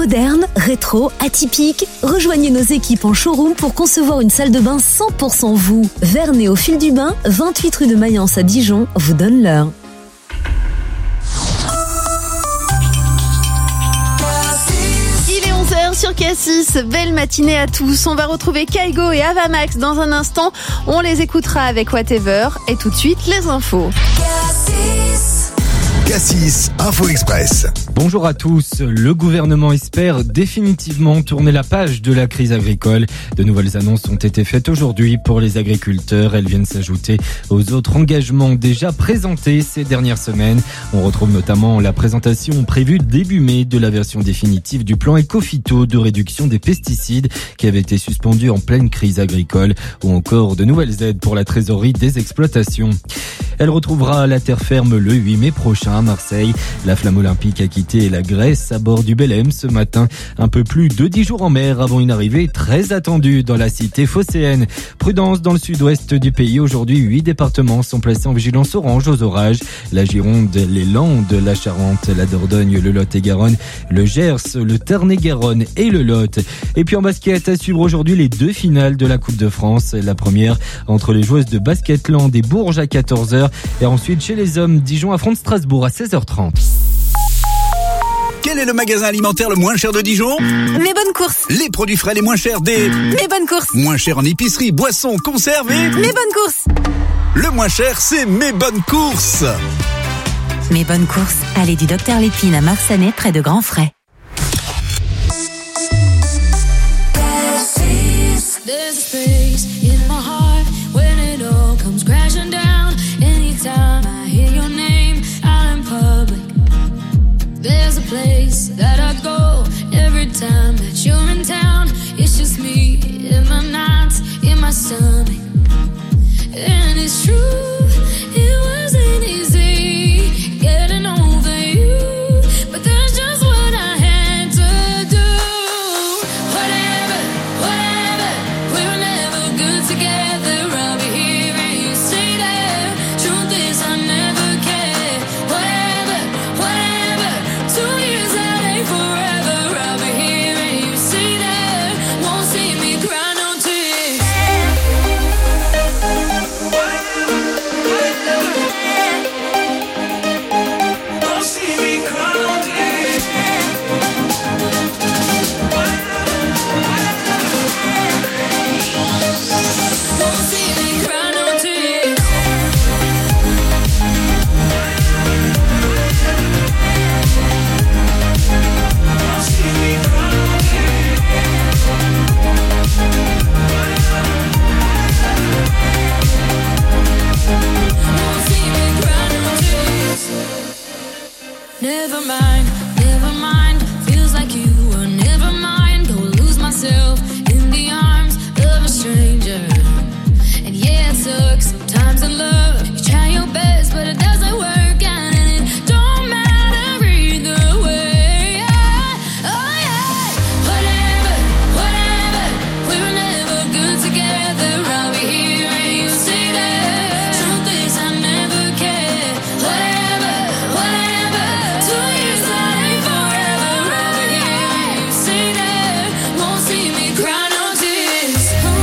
Moderne, rétro, atypique. Rejoignez nos équipes en showroom pour concevoir une salle de bain 100% vous. Vernay au fil du bain, 28 rue de Mayence à Dijon, vous donne l'heure. Sur Cassis, belle matinée à tous. On va retrouver Kaigo et Avamax dans un instant. On les écoutera avec Whatever. Et tout de suite, les infos. Cassis Info Express. Bonjour à tous. Le gouvernement espère définitivement tourner la page de la crise agricole. De nouvelles annonces ont été faites aujourd'hui pour les agriculteurs. Elles viennent s'ajouter aux autres engagements déjà présentés ces dernières semaines. On retrouve notamment la présentation prévue début mai de la version définitive du plan Éco-Phyto de réduction des pesticides qui avait été suspendu en pleine crise agricole, ou encore de nouvelles aides pour la trésorerie des exploitations. Elle retrouvera la terre ferme le 8 mai prochain à Marseille. La flamme olympique a quitté la Grèce à bord du Belém ce matin. Un peu plus de 10 jours en mer avant une arrivée très attendue dans la cité phocéenne. Prudence dans le sud-ouest du pays. Aujourd'hui, 8 départements sont placés en vigilance orange aux orages. La Gironde, les Landes, la Charente, la Dordogne, le Lot-et-Garonne, le Gers, le Tarn-et-Garonne et le Lot. Et puis en basket, à suivre aujourd'hui les 2 finales de la Coupe de France. La première entre les joueuses de Basketland et Bourges à 14h. Et ensuite, chez les hommes, Dijon affronte Strasbourg à 16h30. Quel est le magasin alimentaire le moins cher de Dijon ? Mes bonnes courses. Les produits frais les moins chers des... Mes bonnes courses. Moins chers en épicerie, boissons, conserves et... Mes bonnes courses. Le moins cher, c'est Mes bonnes courses. Mes bonnes courses, allée du Docteur Lépine à Marsanais, près de Grand Frais. There's a space in my heart when it all comes crashing down. Anytime I hear your name out in public, there's a place that I go every time that you're in town. It's just me in my nights, in my stomach. And it's true, it wasn't easy getting over you, but that's just what I had to do. Whatever, whatever, we were never good together. I'll be here and you stay there. Truth is I never cared. Whatever, whatever, 2 years that ain't forever. I'll be here and you stay there. Won't see me cry no tears. Won't see me cry no tears. Won't see me cry no tears. Won't see me cry no Won't see me cry no tears. Never mind, never mind. Feels like you were never mind. Go lose myself in the arms of a stranger. And yeah, it sucks sometimes in love. You try your best, but it doesn't work out, and it don't matter either way. Oh yeah, whatever, whatever. We were never good together. I'll be here and you stay there. Truth is I never cared. Whatever, whatever. 2 years that ain't forever. I'll be here and you stay there. Won't see me cry no tears.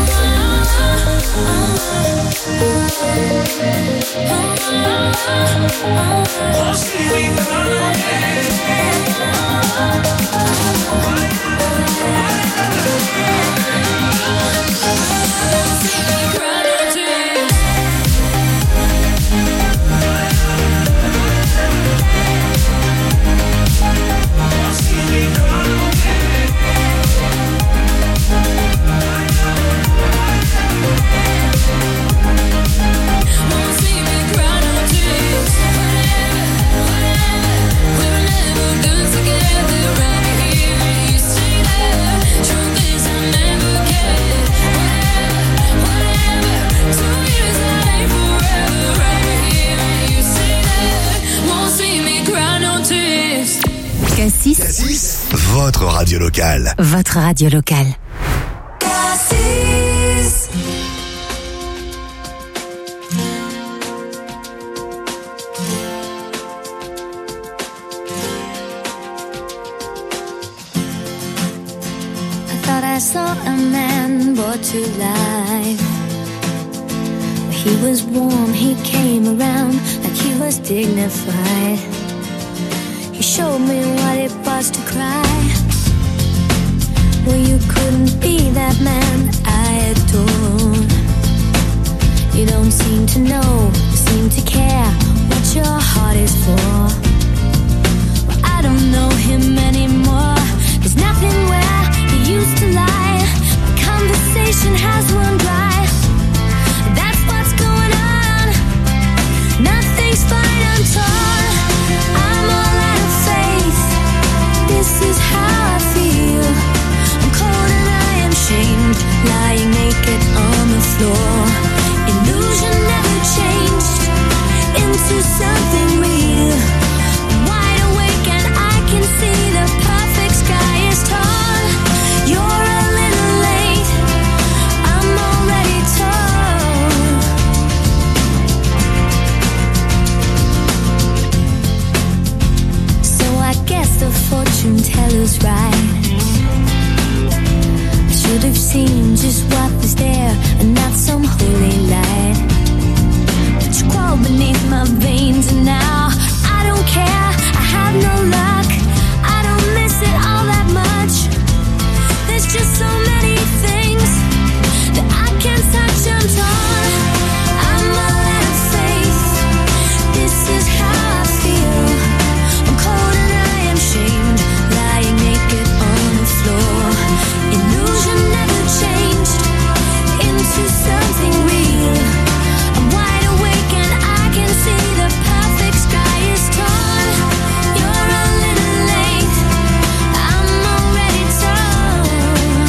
Won't see me cry no Won't see me cry no tears. Won't see me cry no Won't see me cry no tears. Whatever, we were never good together. I'll be here and you stay there. Truth is I never cared. Whatever, 2 years that ain't forever. I'll be here and you stay there. Won't see me cry no tears. Cassis, Cassis, votre radio locale. votre radio locale. I saw a man brought to life. He was warm, he came around like he was dignified. He showed me what it was to cry. Well, you couldn't be that man I adore. You don't seem to know, you seem to care what your heart is for. Well, I don't know him anymore. There's nothing where he used to lie. The conversation has run dry. That's what's going on. Nothing's fine, I'm torn. I'm all out of faith. This is how I feel. I'm cold and I am shamed, lying naked on the floor. Illusion never changed into something real. I'm wide awake and I can see the perfect sky is tall. You're a little late, I'm already told. So I guess the fortune teller's right. I should have seen just what was there and not some holy light. But you crawl beneath my veins and now I don't care, I have no luck. I don't miss it all that much. There's just so many things that I can't touch. I'm torn, I'm all out of faith. This is how I feel. I'm cold and I am shamed, lying naked on the floor. Illusion never changed into something real. I'm wide awake and I can see the perfect sky is torn. You're a little late, I'm already torn.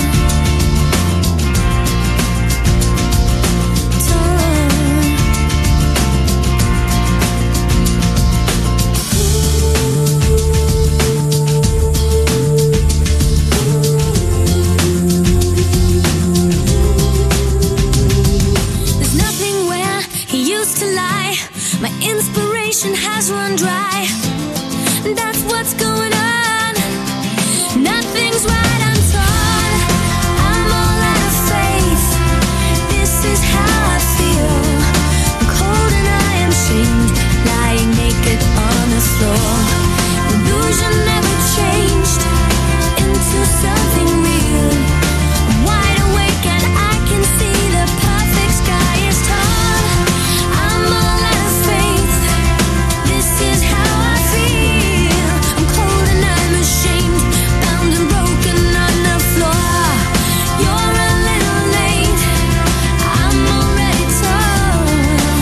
There's nothing where he used to lie. My inspiration has run dry. That's what's going on. Nothing's right, I'm torn. I'm all out of faith. This is how I feel. I'm cold and I am shamed, lying naked on the floor. Illusion never changed into something real. I'm wide awake and I can see the perfect sky is tall. I'm all out of faith. This is how I feel. I'm cold and I'm ashamed, bound and broken on the floor. You're a little late, I'm already torn.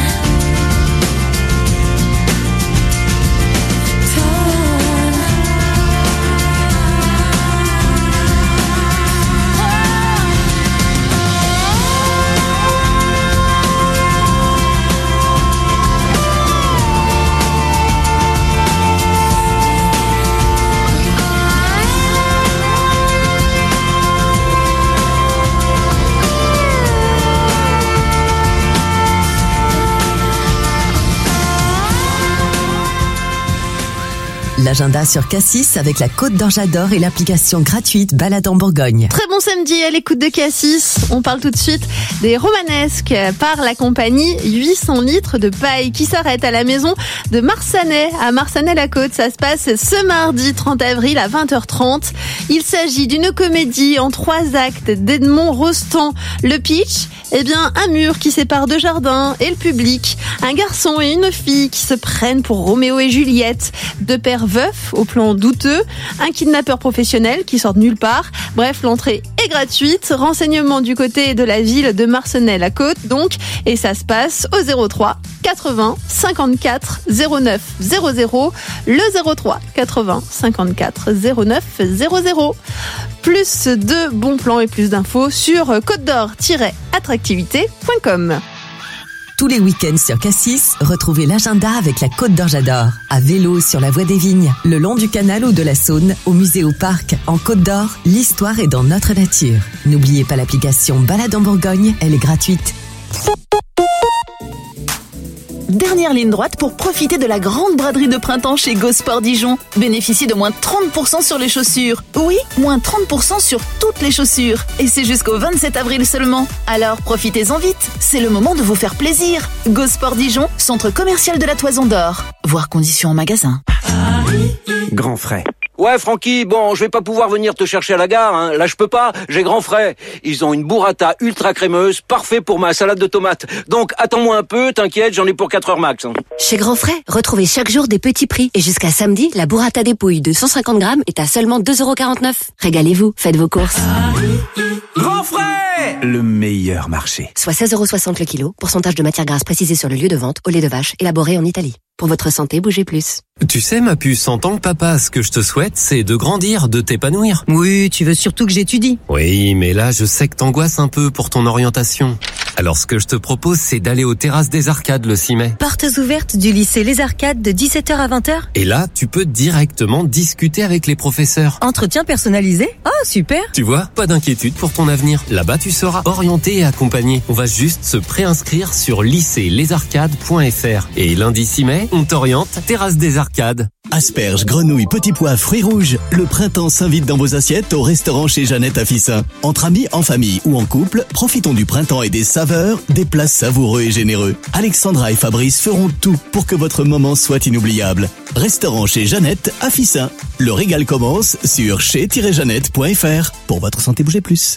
L'agenda sur Cassis avec la Côte d'Or J'adore et l'application gratuite Balade en Bourgogne. Très bon samedi à l'écoute de Cassis. On parle tout de suite des romanesques par la compagnie 800 litres de paille qui s'arrête à la maison de Marsanais, à Marsanais-la-Côte. Ça se passe ce mardi 30 avril à 20h30. Il s'agit d'une comédie en 3 actes d'Edmond Rostand. Le pitch, un mur qui sépare 2 jardins et le public. Un garçon et une fille qui se prennent pour Roméo et Juliette. 2 pères veufs au plan douteux. Un kidnappeur professionnel qui sort de nulle part. Bref, l'entrée est gratuite. Renseignements du côté de la ville de Marsanais-la-Côte, donc. Et ça se passe au 03 80 54 09 00. Le 03 80 54 09 00. Plus de bons plans et plus d'infos sur côte-d'or-attractivité.com. Tous les week-ends sur Cassis, retrouvez l'agenda avec la Côte d'Or J'adore. À vélo sur la voie des Vignes, le long du canal ou de la Saône, au musée ou parc, en Côte d'Or, l'histoire est dans notre nature. N'oubliez pas l'application Balade en Bourgogne, elle est gratuite. Dernière ligne droite pour profiter de la grande braderie de printemps chez Go Sport Dijon. Bénéficiez de moins 30% sur les chaussures. Oui, moins 30% sur toutes les chaussures. Et c'est jusqu'au 27 avril seulement. Alors profitez-en vite. C'est le moment de vous faire plaisir. Go Sport Dijon, centre commercial de la Toison d'Or. Voir conditions en magasin. Grand frais. Ouais, Francky, bon, je vais pas pouvoir venir te chercher à la gare, hein. Là, je peux pas, j'ai grand frais. Ils ont une burrata ultra crémeuse, parfait pour ma salade de tomates. Donc, attends-moi un peu, t'inquiète, j'en ai pour 4 heures max. Hein. Chez Grand Frais, retrouvez chaque jour des petits prix. Et jusqu'à samedi, la burrata dépouille de 150 grammes est à seulement 2,49 €. Régalez-vous, faites vos courses. Grand frais, le meilleur marché. Soit 16,60 € le kilo, pourcentage de matière grasse précisé sur le lieu de vente, au lait de vache, élaboré en Italie. Pour votre santé, bougez plus. Tu sais, ma puce, en tant que papa, ce que je te souhaite, c'est de grandir, de t'épanouir. Oui, tu veux surtout que j'étudie. Oui, mais là, je sais que t'angoisses un peu pour ton orientation. Alors, ce que je te propose, c'est d'aller aux Terrasses des Arcades le 6 mai. Portes ouvertes du lycée Les Arcades de 17h à 20h. Et là, tu peux directement discuter avec les professeurs. Entretien personnalisé ? Oh, super. Tu vois, pas d'inquiétude pour ton avenir. Là-bas, tu seras orienté et accompagné. On va juste se préinscrire sur lycéelesarcades.fr. Et lundi 6 mai, on t'oriente Terrasse des Arcades. Asperges, grenouilles, petits pois, fruits rouges. Le printemps s'invite dans vos assiettes au restaurant chez Jeannette à Fissin. Entre amis, en famille ou en couple, profitons du printemps et des saveurs, des plats savoureux et généreux. Alexandra et Fabrice feront tout pour que votre moment soit inoubliable. Restaurant chez Jeannette à Fissin. Le régal commence sur chez-jeannette.fr. Pour votre santé, bougez plus.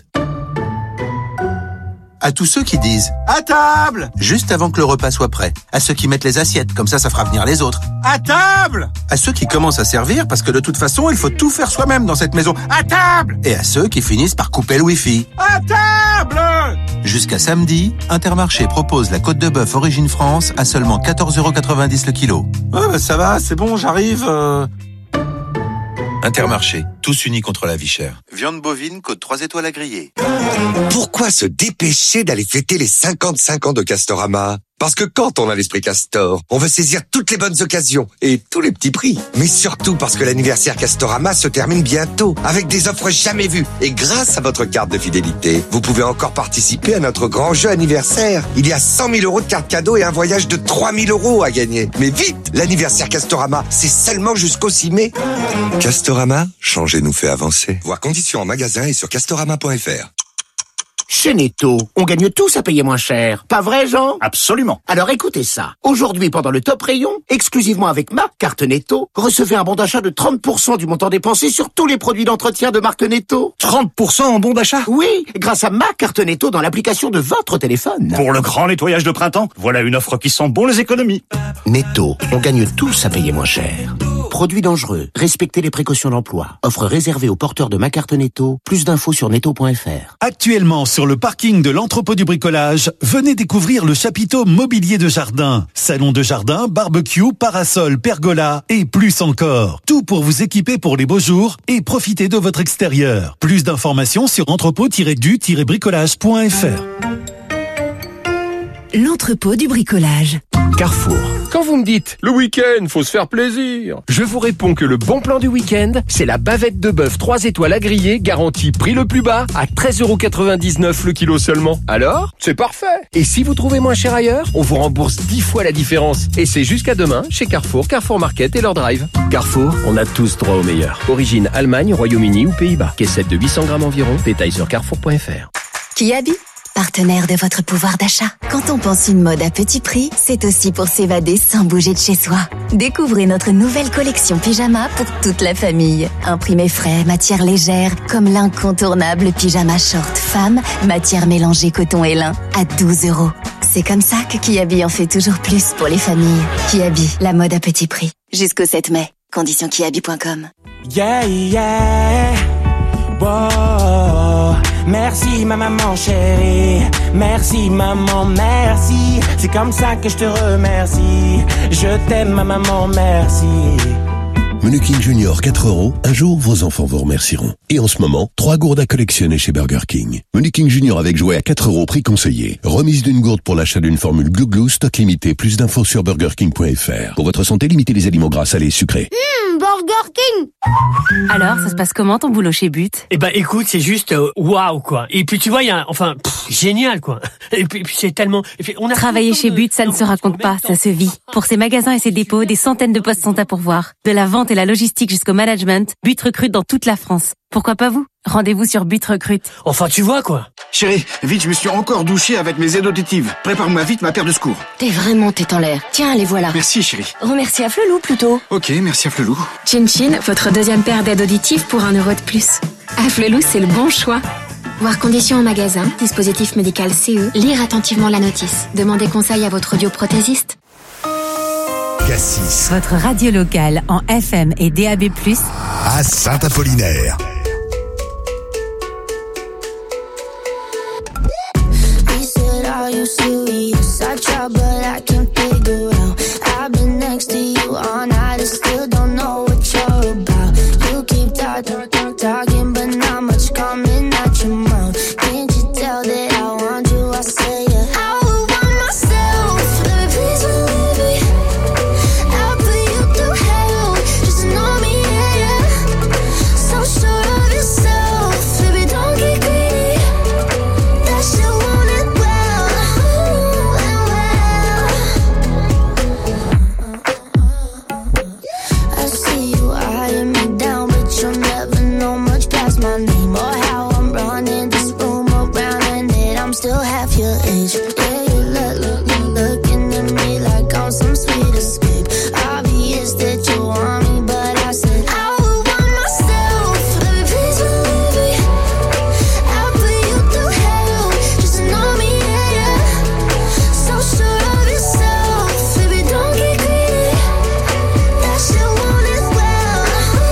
À tous ceux qui disent « À table !» juste avant que le repas soit prêt. À ceux qui mettent les assiettes, comme ça fera venir les autres. « À table !» À ceux qui commencent à servir, parce que de toute façon, il faut tout faire soi-même dans cette maison. « À table !» Et à ceux qui finissent par couper le wifi. « À table !» Jusqu'à samedi, Intermarché propose la côte de bœuf Origine France à seulement 14,90 € le kilo. « Ouais, bah ça va, c'est bon, j'arrive... Intermarché, tous unis contre la vie chère. Viande bovine, côte 3 étoiles à griller. Pourquoi se dépêcher d'aller fêter les 55 ans de Castorama ? Parce que quand on a l'esprit Castor, on veut saisir toutes les bonnes occasions et tous les petits prix. Mais surtout parce que l'anniversaire Castorama se termine bientôt avec des offres jamais vues. Et grâce à votre carte de fidélité, vous pouvez encore participer à notre grand jeu anniversaire. Il y a 100 000 € de cartes cadeaux et un voyage de 3 000 € à gagner. Mais vite, l'anniversaire Castorama, c'est seulement jusqu'au 6 mai. Castorama, changer nous fait avancer. Voir conditions en magasin et sur castorama.fr. Chez Netto, on gagne tous à payer moins cher. Pas vrai, Jean ? Absolument. Alors écoutez ça. Aujourd'hui, pendant le top rayon, exclusivement avec ma carte Netto, recevez un bon d'achat de 30% du montant dépensé sur tous les produits d'entretien de marque Netto. 30% en bon d'achat ? Oui, grâce à ma carte Netto dans l'application de votre téléphone. Pour le grand nettoyage de printemps, voilà une offre qui sent bon les économies. Netto, on gagne tous à payer moins cher. Produits dangereux, respectez les précautions d'emploi. Offre réservée aux porteurs de ma carte Netto. Plus d'infos sur netto.fr. Actuellement, sur le parking de l'entrepôt du bricolage, venez découvrir le chapiteau mobilier de jardin. Salon de jardin, barbecue, parasol, pergola et plus encore. Tout pour vous équiper pour les beaux jours et profiter de votre extérieur. Plus d'informations sur entrepôt-du-bricolage.fr. L'entrepôt du bricolage. Carrefour. Quand vous me dites, le week-end, faut se faire plaisir, je vous réponds que le bon plan du week-end, c'est la bavette de bœuf 3 étoiles à griller, garantie prix le plus bas, à 13,99 € le kilo seulement. Alors, c'est parfait. Et si vous trouvez moins cher ailleurs, on vous rembourse 10 fois la différence. Et c'est jusqu'à demain, chez Carrefour, Carrefour Market et leur drive. Carrefour, on a tous droit au meilleur. Origine Allemagne, Royaume-Uni ou Pays-Bas. Caissette de 800 grammes environ. Détails sur carrefour.fr. Kiabi, partenaire de votre pouvoir d'achat. Quand on pense une mode à petit prix, c'est aussi pour s'évader sans bouger de chez soi. Découvrez notre nouvelle collection pyjama pour toute la famille. Imprimé frais, matière légère, comme l'incontournable pyjama short femme, matière mélangée coton et lin, à 12 €. C'est comme ça que Kiabi en fait toujours plus pour les familles. Kiabi, la mode à petit prix. Jusqu'au 7 mai. Conditions kiabi.com. Yeah, yeah. Wow. Merci ma maman chérie, merci maman, merci. C'est comme ça que je te remercie. Je t'aime ma maman, merci. Menu Junior 4 €, un jour vos enfants vous remercieront. Et en ce moment, 3 gourdes à collectionner chez Burger King. Menu Junior avec jouet à 4 € prix conseillé. Remise d'une gourde pour l'achat d'une formule Glouglou, stock limité. Plus d'infos sur burgerking.fr. Pour votre santé, limitez les aliments gras, salés, sucrés. Burger King. Alors, ça se passe comment ton boulot chez But? Eh ben, écoute, c'est juste waouh quoi. Et puis tu vois, il y a, génial quoi. Et puis c'est tellement. Et puis, on a Travailler chez But, ça ne se raconte pas, ça se vit. Pour ses magasins et ses dépôts, des centaines de postes sont à pourvoir. De la vente et la logistique jusqu'au management, But recrute dans toute la France. Pourquoi pas vous? Rendez-vous sur But Recrute. Enfin, tu vois quoi. Chérie, vite, je me suis encore douché avec mes aides auditives. Prépare-moi vite ma paire de secours. T'es vraiment tête en l'air. Tiens, les voilà. Merci, chérie. Remercie à Flelou plutôt. Ok, merci à Flelou. Chin Chin, votre deuxième paire d'aides auditives pour 1 euro de plus. À Flelou, c'est le bon choix. Voir conditions en magasin, dispositif médical CE, lire attentivement la notice. Demandez conseil à votre audioprothésiste. Cassis. Votre radio locale en FM et DAB+, à Saint-Apollinaire. Are you serious? I try but I can't figure out. I've been next to you all night and still don't know what you're about. You keep talking but not much coming out your mouth. Can't you tell that I want you? I say it. I would want myself. Let me please believe me. I'll put you through hell. Just to know me, yeah. So sure of yourself. Baby, don't get greedy. That shit won't end well. My name or how I'm running this room around and that I'm still half your age. Yeah, you looking at me like I'm some sweet escape. Obvious that you want me, but I said I would want myself. Let me please believe me. I'll put you through hell just to know me, yeah. So sure of yourself, baby, don't get greedy. That shit won't end well.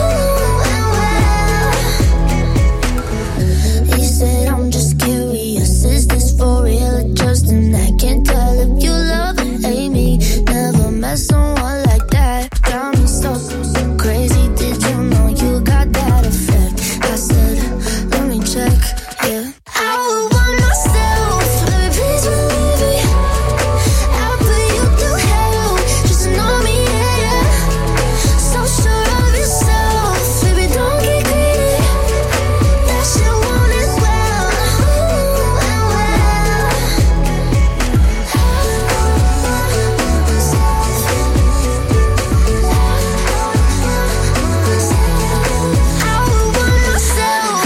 He said, I'm just curious, is this for real or just an act? Can't tell if you love or hate me. Never met someone like that. Got me so crazy, did you know you got that effect? I said, let me check, yeah. I would want myself, let me please believe me. I'll put you through hell, just to know me, yeah. So sure of yourself, baby, don't get greedy. That shit won't end well. I would want myself.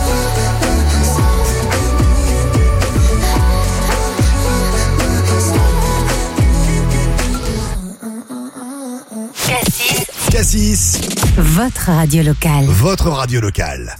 Cassis. votre radio locale. Votre radio locale.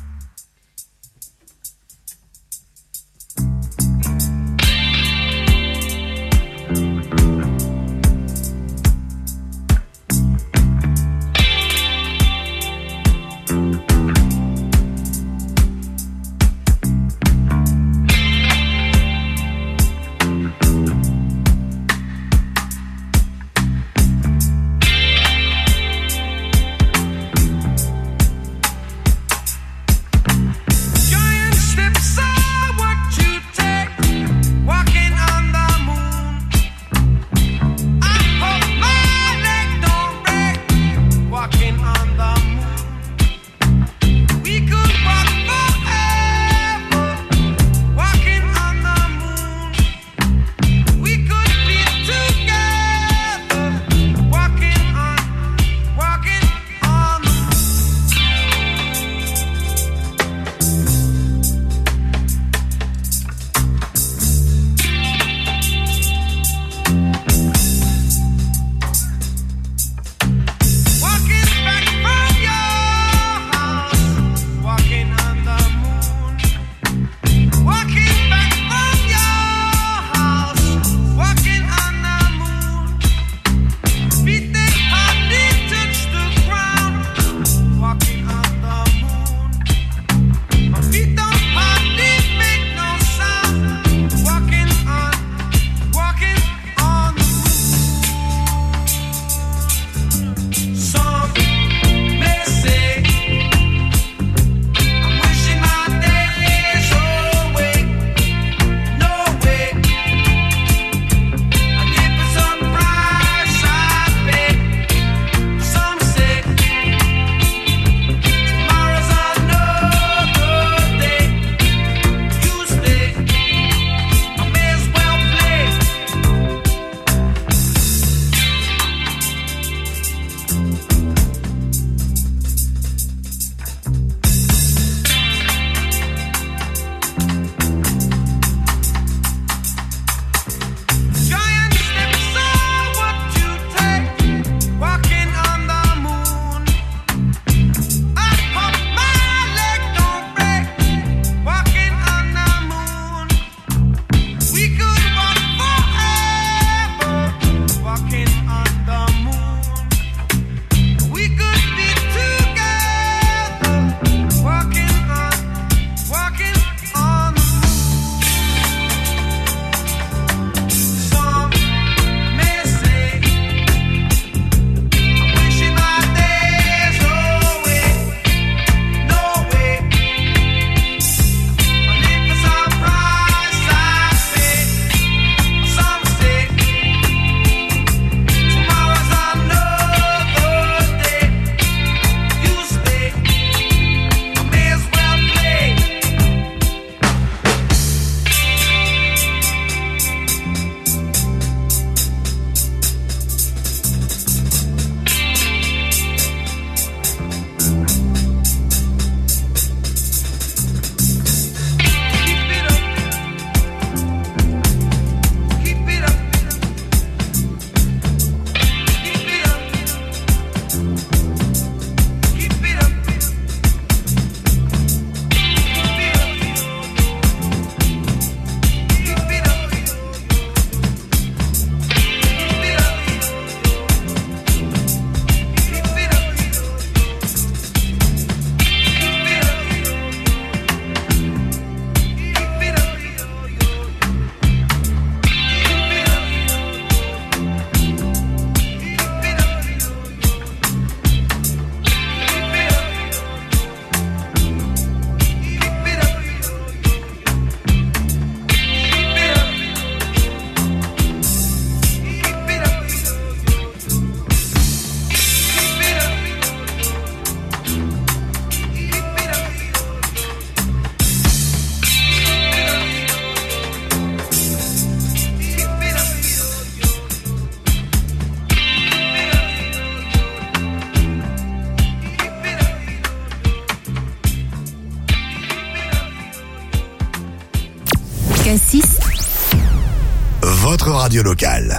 Cassis, votre radio locale.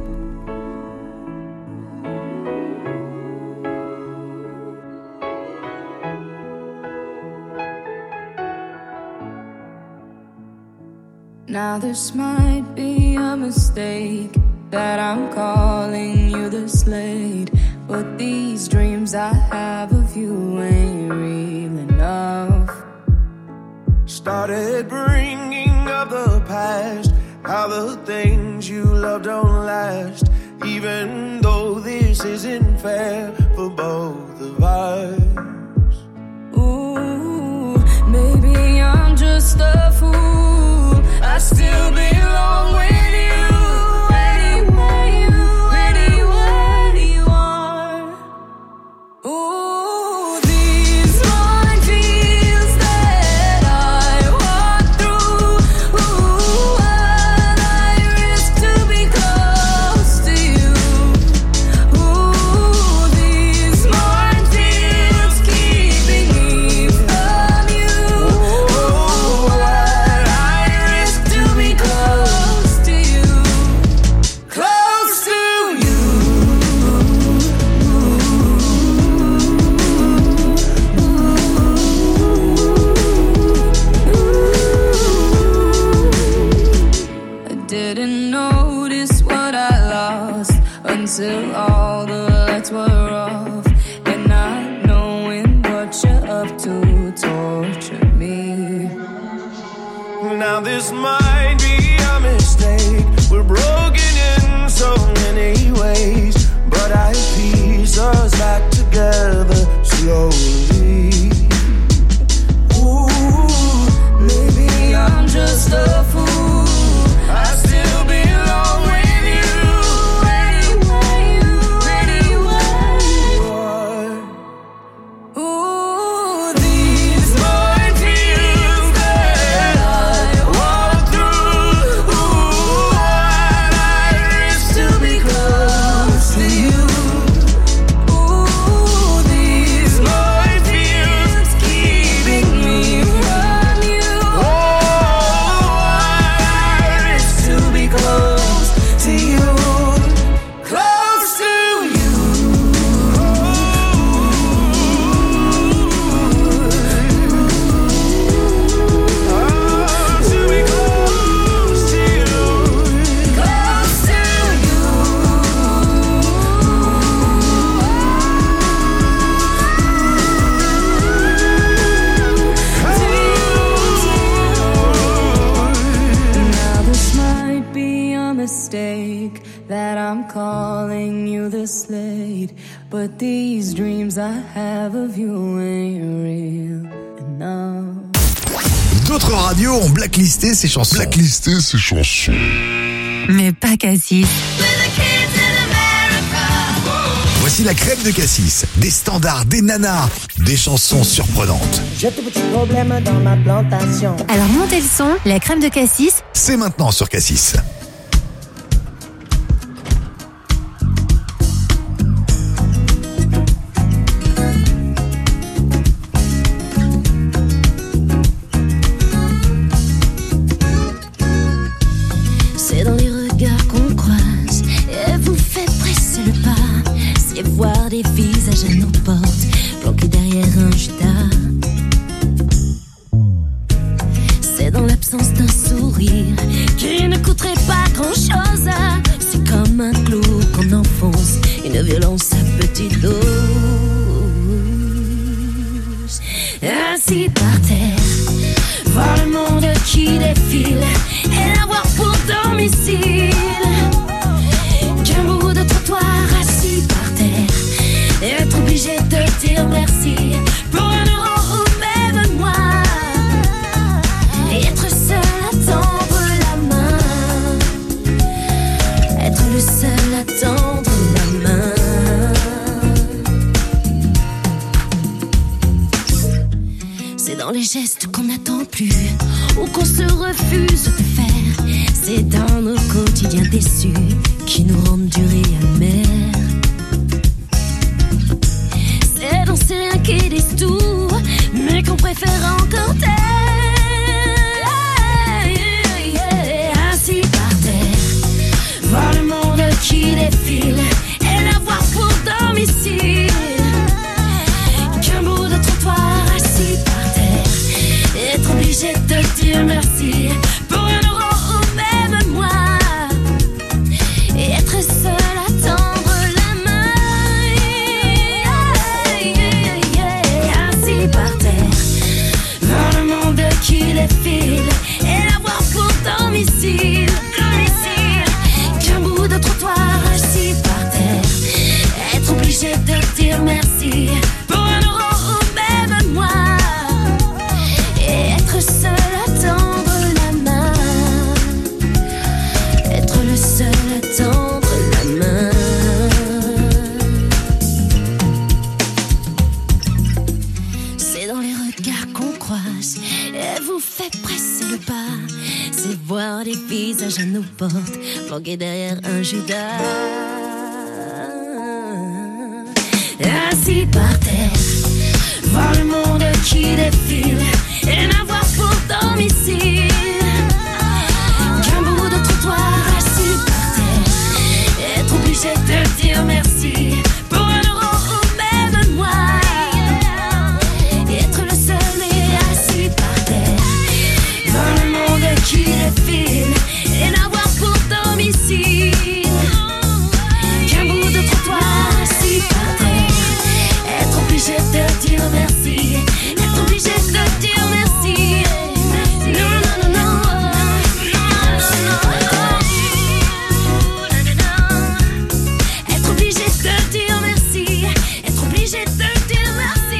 Now this might be a mistake that I'm calling you the Slade, but these dreams I have of you ain't real enough. Started bringing up the past, how the things you love don't last, even though this isn't fair for both of us. Ooh, maybe I'm just a fool, I still belong with you. Anywhere you are. Ooh, these minefields that I walk through. Ooh, what I risk to be close to you. Ooh, these minefields keeping me from you. Ooh, what I risk to be close to you. Close to you. I didn't notice what I lost until all the lights were off, and not knowing what you're up to torture me. Now this might be a mistake, we're broken in so many ways, but I piece us back together slowly. Ooh, maybe I'm just a fool, I still belong with you. Anywhere you are. Ooh, these minefields that I walk through. Ooh, what I risk to be close to you. Ooh, these minefields keeping me from you. Oh, what I risk to be close to you. Close to you. To be close to you. Close to Now this might be a mistake that I'm calling you the Slade, but these dreams I have of you ain't real enough. D'autres radios ont blacklisté ces chansons. mais pas Cassis. Voici la crème de Cassis. Des standards, des nanas, des chansons surprenantes. J'ai des petits problèmes dans ma plantation. Alors montez le son, la crème de Cassis. C'est maintenant sur Cassis. C'est dans les regards qu'on croise et vous fait presser le pas. C'est voir des visages à nos portes, planqués derrière un judas. C'est dans l'absence d'un sourire qui ne coûterait pas grand-chose. C'est comme un clou qu'on enfonce, une violence à petite dose. Ainsi par terre, voir le monde qui défile et l'avoir pour domicile. Qu'un bout de trottoir assis par terre et être obligé de dire merci pour un euro ou même moi. Et être seul à tendre la main, être le seul à tendre la main. C'est dans les gestes qu'on n'attend plus ou qu'on se refuse de faire. C'est dans nos quotidiens déçus qui nous rendent durs et amers. C'est dans ces riens qui disent tout, mais qu'on préfère encore taire. face et vous fait presser le pas. C'est voir des visages à nos portes, planqués derrière un Judas. Assis par terre, voir le monde qui défile et n'avoir pour domicile qu'un bout de trottoir. Assis par terre, être obligé de dire merci pour un euro ou même un mois. Être le seul et assis par terre, voir le monde qui défile et n'avoir pour domicile qu'un bout de trottoir. Assis par terre, être obligé de dire merci, être obligé de dire merci. Non, non, non, non, être obligé de dire merci, être obligé de dire merci.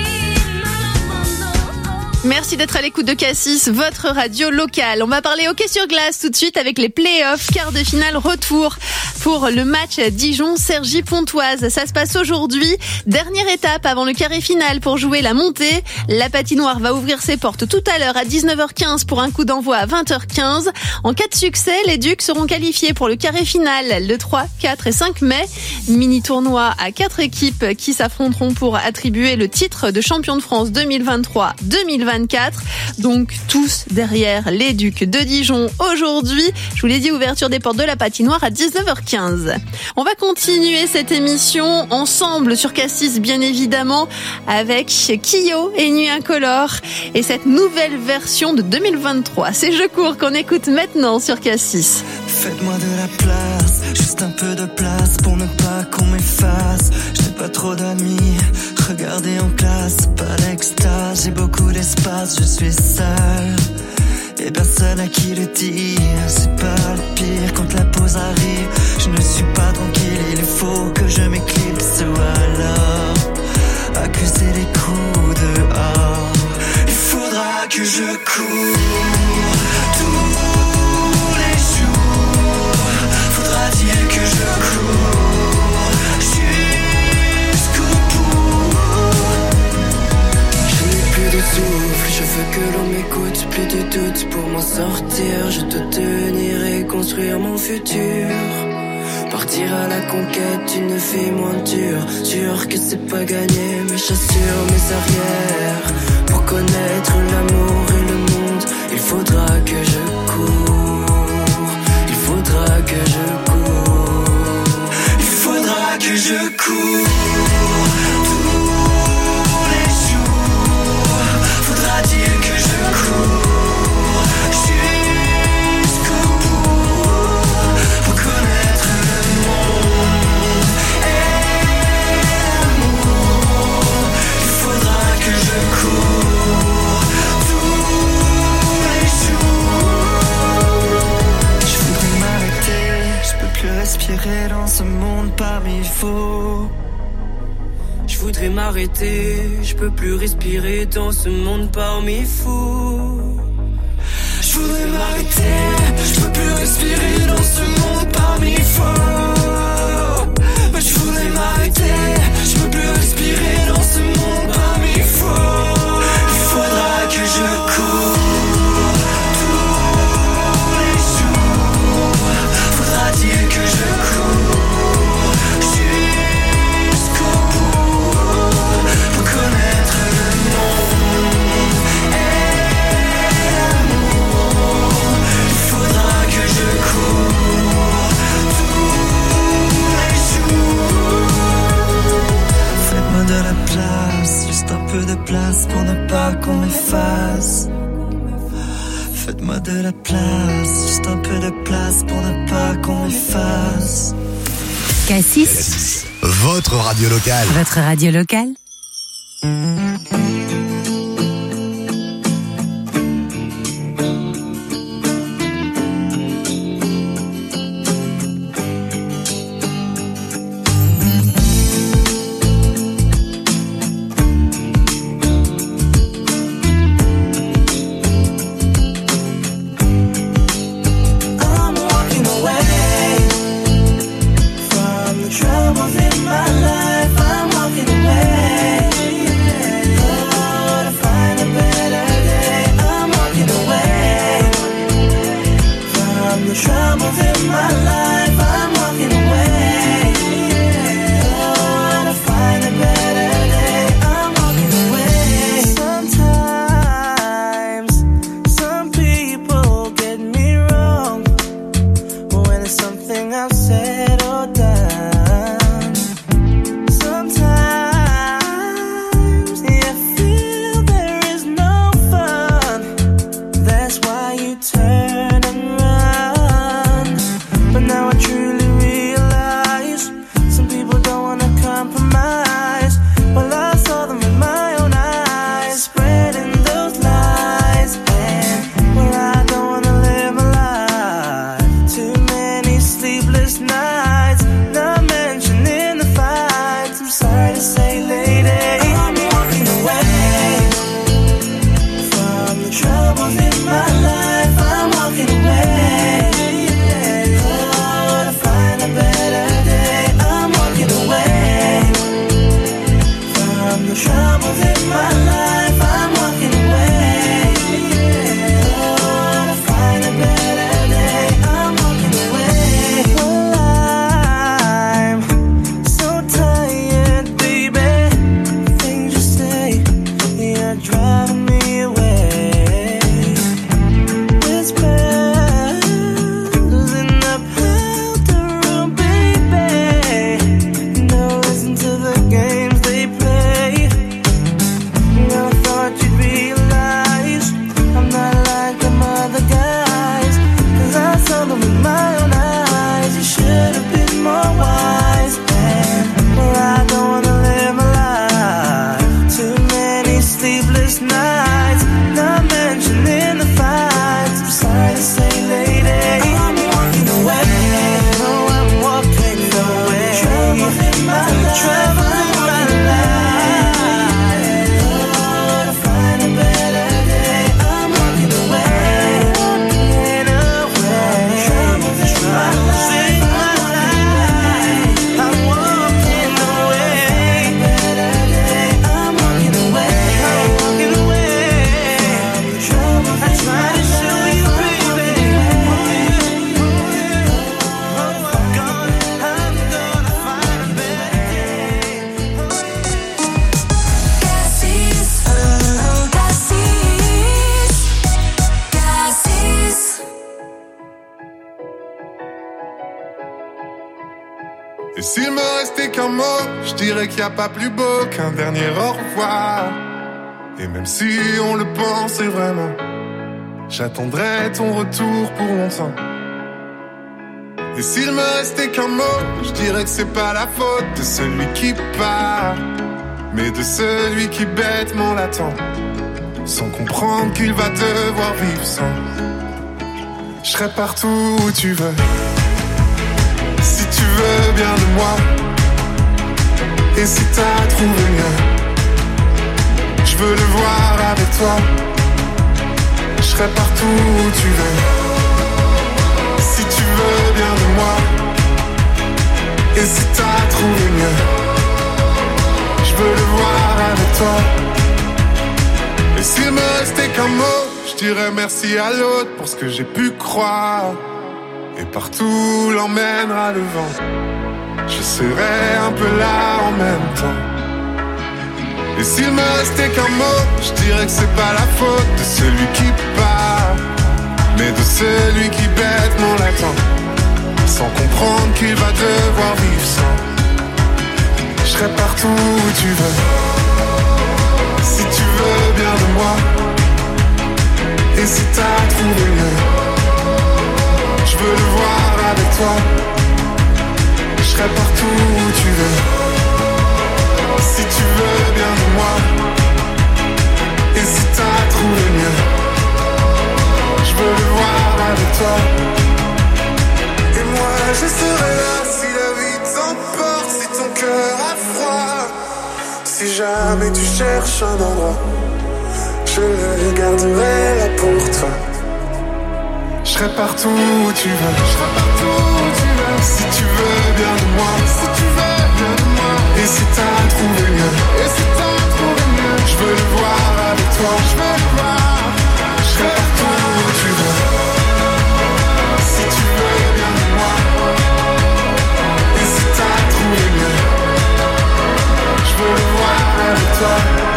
Merci d'être à l'écoute de Cassis, votre radio locale. On va parler hockey sur glace tout de suite avec les playoffs, quart de finale retour pour le match Dijon-Cergy-Pontoise. Ça se passe aujourd'hui. Dernière étape avant le carré final pour jouer la montée. La patinoire va ouvrir ses portes tout à l'heure à 19h15 pour un coup d'envoi à 20h15. En cas de succès, les Ducs seront qualifiés pour le carré final le 3, 4 et 5 mai. Mini tournoi à 4 équipes qui s'affronteront pour attribuer le titre de champion de France 2023-2024. Donc tous derrière les Ducs de Dijon aujourd'hui. Je vous l'ai dit, ouverture des portes de la patinoire à 19h15. On va continuer cette émission ensemble sur Cassis, bien évidemment, avec Kyo et Nuit Incolore et cette nouvelle version de 2023. C'est Je cours qu'on écoute maintenant sur Cassis. Faites-moi de la place, juste un peu de place pour ne pas qu'on m'efface. J'ai pas trop d'amis, regardez en classe, pas d'extase. J'ai beaucoup d'espace, je suis seul et personne à qui le dire. C'est pas le pire quand la pause arrive. Je ne suis pas tranquille, il faut que je m'éclipse ou alors accuser les coups dehors. Il faudra que je cours tous les jours. Faudra-t-il que je cours jusqu'au bout. Je n'ai plus de souffle, je veux que l'on m'écoute. Plus de doute pour m'en sortir. Je dois tenir et construire mon futur. Partir à la conquête d'une vie moins dure. Sûr que c'est pas gagné, mais j'assure mes arrières. Pour connaître l'amour et le monde, il faudra que je cours. Il faudra que je cours. Il faudra que je cours tous les jours. Faudra-t-il que je cours jusqu'au bout pour connaître le monde et l'amour. Il faudra que je cours tous les jours. Je voudrais m'arrêter, je peux plus respirer dans ce monde parmi faux. Je voudrais m'arrêter, je peux plus respirer dans ce monde parmi fous. Je voudrais m'arrêter, je peux plus respirer dans ce monde parmi faux. Mais je voudrais m'arrêter, je peux plus respirer dans ce monde parmi faux. Il faudra que je cours tous les jours. Faudra-t-il que je cours jusqu'au bout pour connaître le monde et l'amour. Il faudra que je cours tous les jours. Faites-moi de la place, juste un peu de place pour ne pas qu'on m'efface. Faites-moi de la place, juste un peu de place pour ne pas qu'on m'efface. Cassis, votre radio locale. votre radio locale. I'm walking away from the troubles in my life. I'm walking away. driving me away. Whispers in the powder room, baby. No, listen to the games they play. I thought you'd realize I'm not like them other guys, 'cause I saw them with my own eyes. You should have been more wise, man. Well, I don't wanna live my life. Too many sleepless nights, not mentioning the fights. I'm sorry to say, lady, I'm walking away. No, I'm walking away. Trouble in my life. Trouble in my life. Oh, to find a better day. I'm walking away. Walking away. Trouble in my life. I'm walking away. Better day. I'm walking away. I'm walking away. Trouble. I try to show you, baby. Oh, I'm gonna find a better day. Cassis, Cassis, Cassis. Et s'il me restait qu'un mot, je dirais qu'il n'y a pas plus beau qu'un dernier au revoir. Et même si on le pensait vraiment, j'attendrai ton retour pour longtemps. Et s'il me restait qu'un mot, je dirais que c'est pas la faute de celui qui part, mais de celui qui bêtement l'attend, sans comprendre qu'il va devoir vivre sans. Je serai partout où tu veux, si tu veux bien de moi. Et si t'as trouvé mieux, je veux le voir avec toi. Je serai partout où tu veux, si tu veux bien de moi. Et si t'as trouvé mieux, je veux le voir avec toi. Et s'il me restait qu'un mot, je dirais merci à l'autre pour ce que j'ai pu croire. Et partout l'emmènera le vent, je serai un peu là en même temps. Et s'il me restait qu'un mot, je dirais que c'est pas la faute de celui qui part, mais de celui qui bêtement l'attend, sans comprendre qu'il va devoir vivre sans. Je serai partout où tu veux, si tu veux bien de moi. Et si t'as trouvé mieux, je veux le voir avec toi. Je serai partout où tu veux, si tu veux bien de moi. Et si t'as trouvé mieux, je veux le voir avec toi. Et moi je serai là si la vie t'emporte, si ton cœur a froid. Si jamais tu cherches un endroit, je le garderai là pour toi. Je serai partout où tu veux, je serai partout où tu veux. Si tu veux bien de moi, si tu veux bien de moi. Et si t'as trouvé mieux, et si t'as trouvé mieux, je veux le voir avec toi, je veux le voir. Je serai partout où tu veux, si tu veux bien de moi. Et si t'as trouvé mieux, je veux le voir avec toi.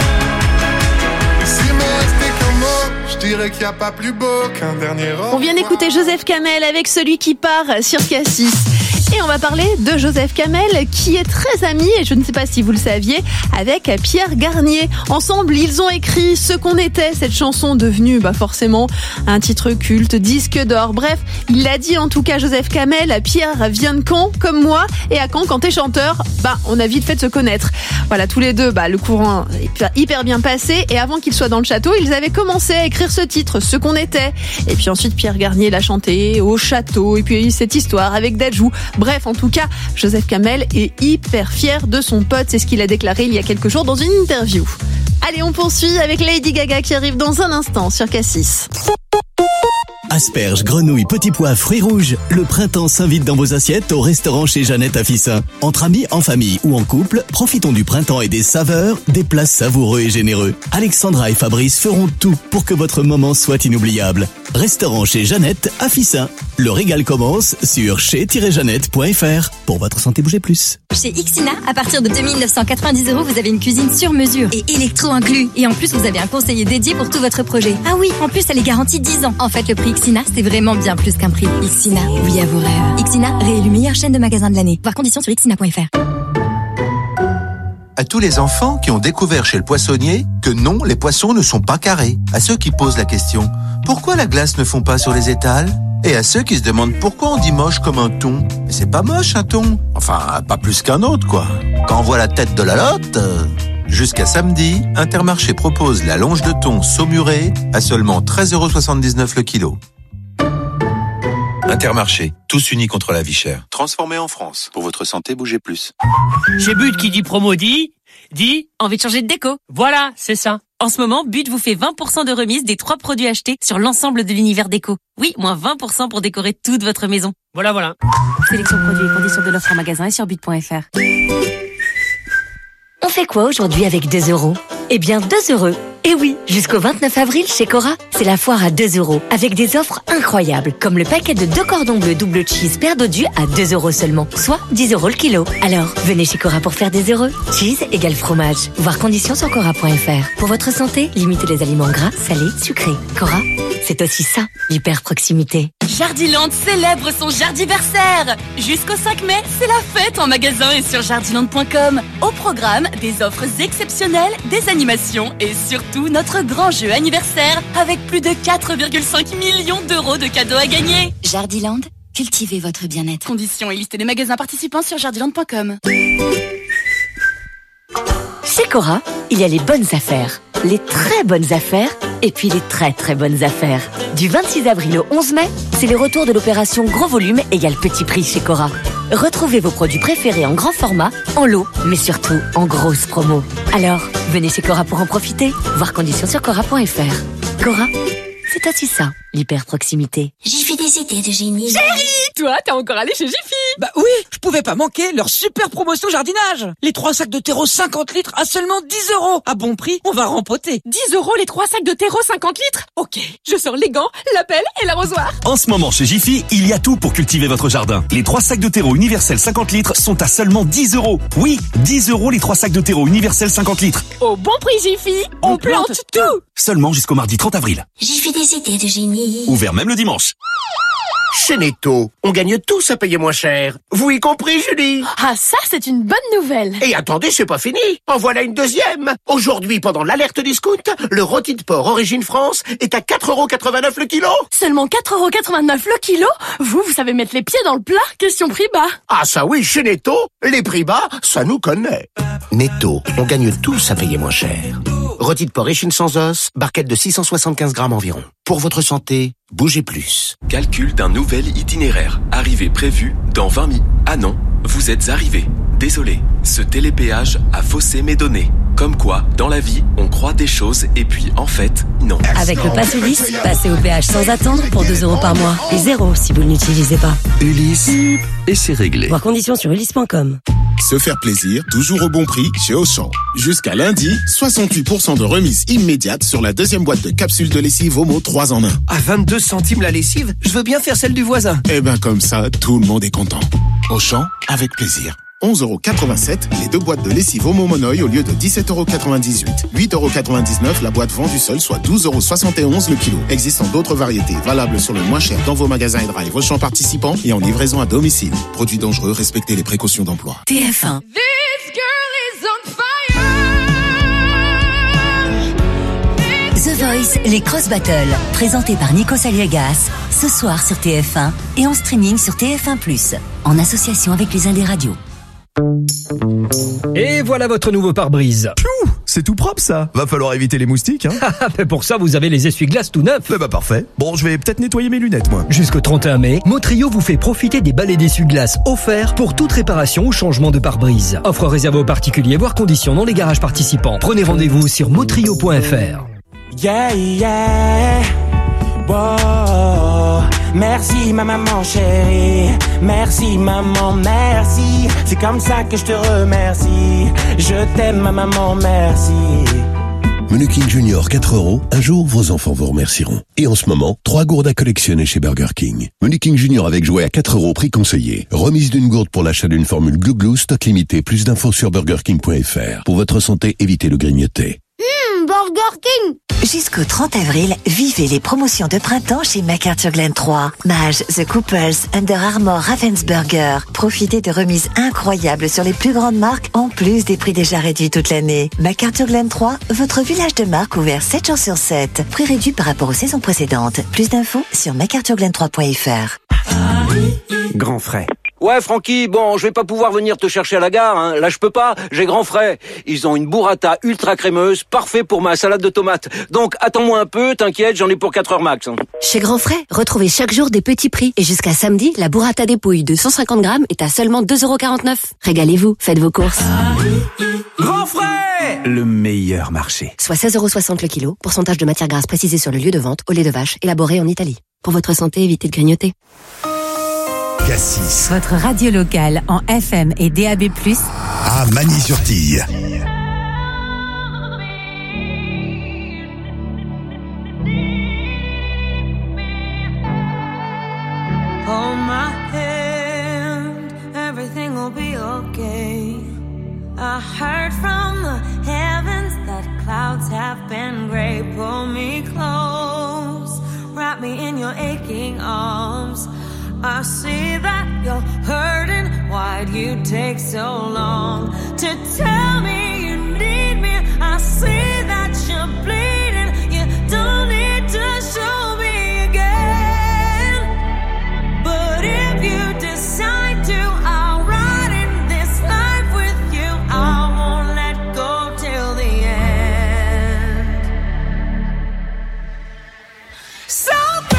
Et s'il me restait qu'un mot, je dirais qu'il n'y a pas plus beau qu'un dernier On vient d'écouter Joseph Kamel avec Celui qui part sur Cassis. Et on va parler de Joseph Kamel qui est très ami, et je ne sais pas si vous le saviez, avec Pierre Garnier. Ensemble, ils ont écrit Ce qu'on était, cette chanson devenue forcément un titre culte, disque d'or. Bref, il l'a dit en tout cas Joseph Kamel, Pierre vient de Caen comme moi, et à Caen quand t'es chanteur, on a vite fait de se connaître. Voilà, tous les deux, le courant est hyper bien passé, et avant qu'ils soient dans le château, ils avaient commencé à écrire ce titre, Ce qu'on était. Et puis ensuite Pierre Garnier l'a chanté au château, et puis cette histoire avec Dadju. Bref, en tout cas, Joseph Kamel est hyper fier de son pote. C'est ce qu'il a déclaré il y a quelques jours dans une interview. Allez, on poursuit avec Lady Gaga qui arrive dans un instant sur Cassis. Asperges, grenouilles, petits pois, fruits rouges. Le printemps s'invite dans vos assiettes au restaurant chez Jeannette à Fissin. Entre amis, en famille ou en couple, profitons du printemps et des saveurs, des plats savoureux et généreux. Alexandra et Fabrice feront tout pour que votre moment soit inoubliable. Restaurant chez Jeannette à Fissin. Le régal commence sur chez-jeannette.fr. Pour votre santé, bougez plus. Chez Ixina, à partir de 2990 €, vous avez une cuisine sur mesure et électro inclus. Et en plus, vous avez un conseiller dédié pour tout votre projet. Ah oui, en plus, elle est garantie 10 ans. En fait, le prix Ixina, c'est vraiment bien plus qu'un prix. Ixina, oui à vos rêves. Ixina, réélu meilleure chaîne de magasins de l'année. Voir conditions sur ixina.fr. À tous les enfants qui ont découvert chez le poissonnier que non, les poissons ne sont pas carrés. À ceux qui posent la question, pourquoi la glace ne fond pas sur les étals ? Et à ceux qui se demandent pourquoi on dit moche comme un thon. Mais c'est pas moche un thon. Enfin, pas plus qu'un autre quoi. Quand on voit la tête de la lotte... Jusqu'à samedi, Intermarché propose la longe de thon saumurée à seulement 13,79 € le kilo. Intermarché, tous unis contre la vie chère. Transformé en France. Pour votre santé, bougez plus. Chez But qui dit promo dit envie de changer de déco. Voilà, c'est ça. En ce moment, But vous fait 20% de remise des 3 produits achetés sur l'ensemble de l'univers déco. Oui, moins 20% pour décorer toute votre maison. Voilà. Sélection produits et conditions de l'offre en magasin et sur but.fr. On fait quoi aujourd'hui avec 2 €? Eh bien, 2 €. Et oui, jusqu'au 29 avril chez Cora, c'est la foire à 2 € avec des offres incroyables, comme le paquet de 2 cordons bleus double cheese paire dodu à 2 € seulement, soit 10 € le kilo. Alors, venez chez Cora pour faire des heureux. Cheese égale fromage. Voir conditions sur cora.fr. Pour votre santé, limitez les aliments gras, salés, sucrés. Cora, c'est aussi ça, l'hyper proximité. Jardiland célèbre son jardiversaire. Jusqu'au 5 mai, c'est la fête en magasin et sur jardiland.com. Au programme, des offres exceptionnelles, des animations et surtout notre grand jeu anniversaire avec plus de 4,5 millions d'euros de cadeaux à gagner. Jardiland, cultivez votre bien-être. Conditions et liste des magasins participants sur jardiland.com. Chez Cora, il y a les bonnes affaires, les très bonnes affaires et puis les très très bonnes affaires. Du 26 avril au 11 mai, c'est le retour de l'opération Gros Volume égale Petit Prix chez Cora. Retrouvez vos produits préférés en grand format, en lot, mais surtout en grosse promo. Alors, venez chez Cora pour en profiter. Voir conditions sur cora.fr. Cora, c'est aussi ça, l'hyper proximité. Jiffy des idées de génie. Chérie, toi, t'es encore allé chez Jiffy? Bah oui, je pouvais pas manquer leur super promotion jardinage. Les 3 sacs de terreau 50 litres à seulement 10 €. À bon prix, on va rempoter. 10 € les 3 sacs de terreau 50 litres? Ok, je sors les gants, la pelle et l'arrosoir. En ce moment, chez Jiffy, il y a tout pour cultiver votre jardin. Les 3 sacs de terreau universel 50 litres sont à seulement 10 €. Oui, 10 € les 3 sacs de terreau universel 50 litres. Au bon prix Jiffy, on plante tout. Seulement jusqu'au mardi 30 avril. Jiffy des idées de génie. Ouvert même le dimanche. Chez Netto, on gagne tous à payer moins cher. Vous y compris, Julie? Ah, ça, c'est une bonne nouvelle. Et attendez, c'est pas fini. En voilà une deuxième. Aujourd'hui, pendant l'alerte discount, le rôti de porc Origine France est à 4,89 € le kilo. Seulement 4,89 € le kilo? Vous savez mettre les pieds dans le plat? Question prix bas. Ah ça oui, chez Netto, les prix bas, ça nous connaît. Netto, on gagne tous à payer moins cher. Rôti de porc échine sans os, barquette de 675 grammes environ. Pour votre santé, bougez plus. Calcul d'un nouvel itinéraire. Arrivée prévue dans 20 minutes. Ah non, vous êtes arrivé. Désolé, ce télépéage a faussé mes données. Comme quoi, dans la vie, on croit des choses et puis en fait, non. Avec le Pass Ulysse, passez au péage sans attendre pour 2 € par mois. Et 0 si vous ne l'utilisez pas. Ulysse, et c'est réglé. Voir conditions sur ulysse.com. Se faire plaisir, toujours au bon prix, chez Auchan. Jusqu'à lundi, 68% de remise immédiate sur la deuxième boîte de capsules de lessive Omo 3 en 1. À 22 centimes la lessive, je veux bien faire celle du voisin. Eh ben comme ça, tout le monde est content. Auchan, avec plaisir. 11,87 € les 2 boîtes de lessive Omo Monoï au lieu de 17,98 €. 8,99 € la boîte vendue seule, soit 12,71 € le kilo. Existant d'autres variétés valables sur le moins cher dans vos magasins et drive Auchan participants et en livraison à domicile. Produits dangereux, respectez les précautions d'emploi. TF1. This girl is on fire. The Voice, les Cross Battles, présentés par Nico Saliegas, ce soir sur TF1 et en streaming sur TF1+, en association avec les Indés Radio. Et voilà votre nouveau pare-brise. C'est tout propre ça. Va falloir éviter les moustiques, hein. Mais pour ça, vous avez les essuie-glaces tout neufs. Bah parfait. Bon, je vais peut-être nettoyer mes lunettes, moi. Jusqu'au 31 mai, Motrio vous fait profiter des balais d'essuie-glaces offerts pour toute réparation ou changement de pare-brise. Offre réservée aux particuliers, voire conditions dans les garages participants. Prenez rendez-vous sur motrio.fr. Yeah, yeah. Wow. Merci ma maman chérie, merci maman, merci. C'est comme ça que je te remercie. Je t'aime ma maman, merci. Menu King Junior 4 €, un jour vos enfants vous remercieront. Et en ce moment, 3 gourdes à collectionner chez Burger King. Menu King Junior avec jouet à 4 €, prix conseillé. Remise d'une gourde pour l'achat d'une formule Glouglou, stock limité. Plus d'infos sur burgerking.fr. Pour votre santé, évitez le grignoter. Burger King. Jusqu'au 30 avril, vivez les promotions de printemps chez MacArthur Glen 3. Mage, The Couples, Under Armour, Ravensburger. Profitez de remises incroyables sur les plus grandes marques, en plus des prix déjà réduits toute l'année. MacArthur Glen 3, votre village de marque ouvert 7 jours sur 7. Prix réduit par rapport aux saisons précédentes. Plus d'infos sur macarthurglen3.fr. Grand frais. Ouais, Francky, bon, je vais pas pouvoir venir te chercher à la gare, hein. Là, je peux pas, j'ai Grand Frais. Ils ont une burrata ultra crémeuse, parfait pour ma salade de tomates. Donc, attends-moi un peu, t'inquiète, j'en ai pour 4 heures max. Chez Grand Frais, retrouvez chaque jour des petits prix. Et jusqu'à samedi, la burrata dépouille de 150 grammes est à seulement 2,49 €. Régalez-vous, faites vos courses. Grand Frais, le meilleur marché. Soit 16,60 € le kilo, pourcentage de matière grasse précisé sur le lieu de vente, au lait de vache, élaboré en Italie. Pour votre santé, évitez de grignoter. Cassis. Votre radio locale en FM et DAB+, à Magny-sur-Tille. Hold my hand, everything will be okay. I heard from the heavens that clouds have been gray. Pull me close, wrap me in your aching arms. I see that you're hurting. Why'd you take so long to tell me you need me? I see that you're bleeding. You don't need to show me again. But if you decide to, I'll ride in this life with you. I won't let go till the end. So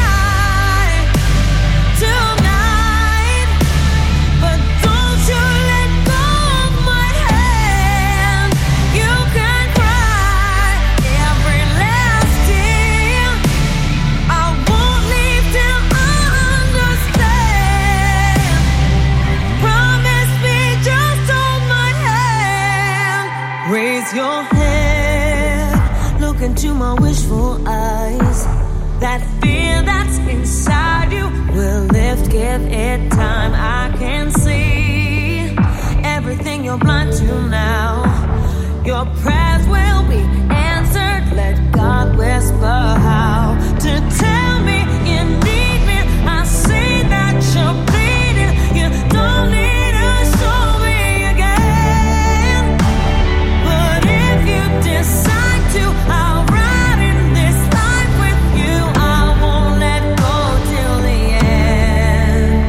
your head, look into my wishful eyes. That fear that's inside you will lift, give it time. I can see everything you're blind to now. Your prayers will be answered. Let God whisper how to tell me you need me. I see that you're bleeding. You don't need to show me again. If you decide to, I'll ride in this life with you. I won't let go till the end.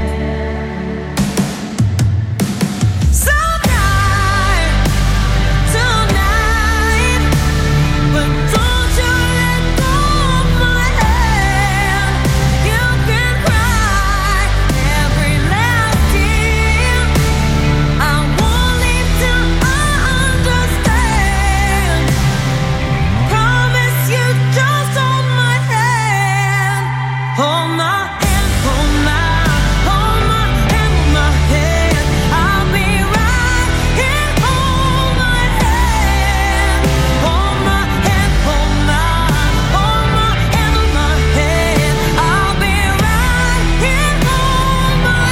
Tonight, but don't you let go of my hand. You can cry every last tear. I won't leave till I understand. Promise you just hold my hand. Hold my hand, hold my hand, hold my hand. I'll be right here. Hold my hand, hold my hand, hold my hand, hold my hand. I'll be right here. Hold my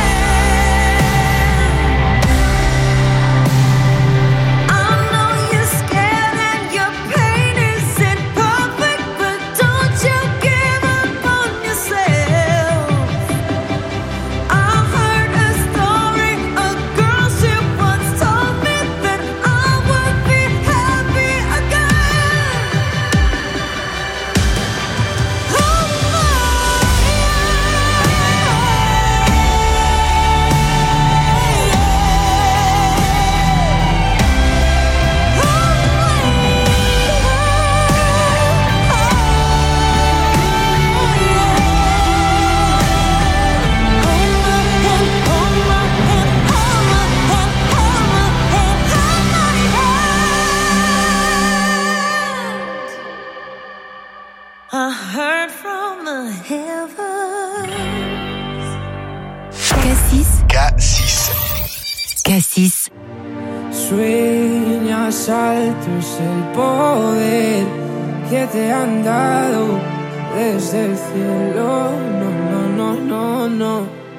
hand. I know you're scared and your pain isn't perfect, but don't you give up on yourself. I heard a story, a girl she once told me that I would be happy again. Hold my I heard from the heavens. Cassis. Cassis. Cassis. Sueñas alto es el poder que te han dado desde el cielo. No.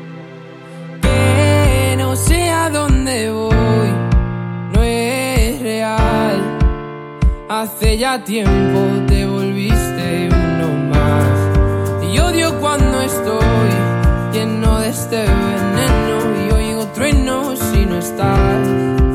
Que no sé a dónde voy, no es real. Hace ya tiempo te volviste uno más. Y odio cuando estoy lleno de este veneno y oigo truenos si no estás.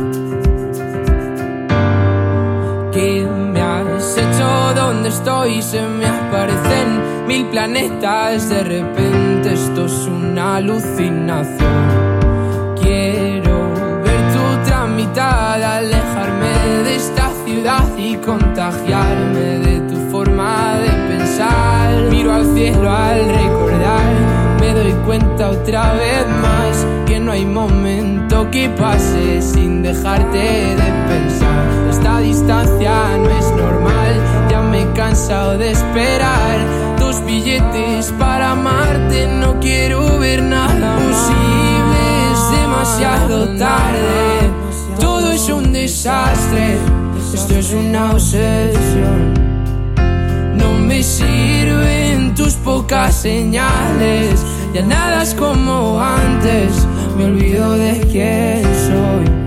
¿Qué me has hecho? ¿Dónde estoy? Se me aparecen 1000 planetas. De repente esto es una alucinación. Quiero ver tu mitad, alejarme de esta ciudad y contagiarme de tu forma de pensar. Miro al cielo al recordar, me doy cuenta otra vez más que no hay momento que pase sin dejarte de pensar. Esta distancia no es normal, ya me he cansado de esperar 2 billetes para amarte, no quiero ver nada posible, es demasiado tarde, todo es un desastre, esto es una obsesión. No me sirven tus pocas señales, ya nada es como antes, me olvido de quién soy.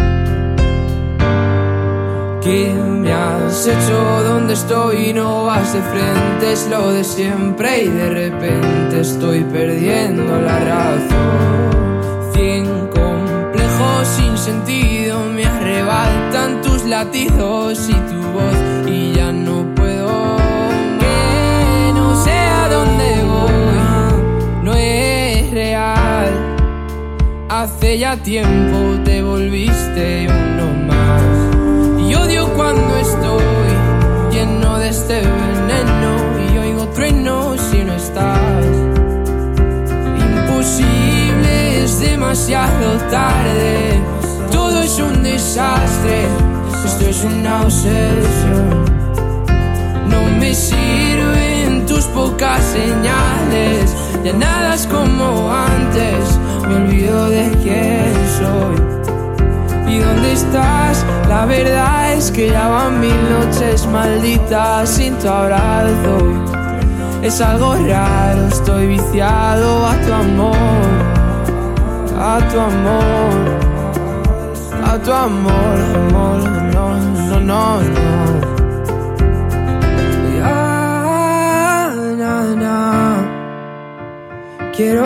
¿Qué me has hecho? ¿Dónde estoy? No vas de frente, es lo de siempre y de repente estoy perdiendo la razón. 100 complejos sin sentido me arrebatan tus latidos y tu voz y ya no puedo. Que no sé a dónde voy, no es real. Hace ya tiempo te volviste uno más. Y odio cuando estoy lleno de este veneno y oigo truenos si no estás. Imposible, es demasiado tarde, todo es un desastre, esto es una obsesión. No me sirven tus pocas señales, ya nada es como antes, me olvido de quién soy. ¿Y dónde estás? La verdad es que ya van 1000 noches malditas sin tu abrazo. Es algo raro, estoy viciado a tu amor, a tu amor, a tu amor, amor, no. Quiero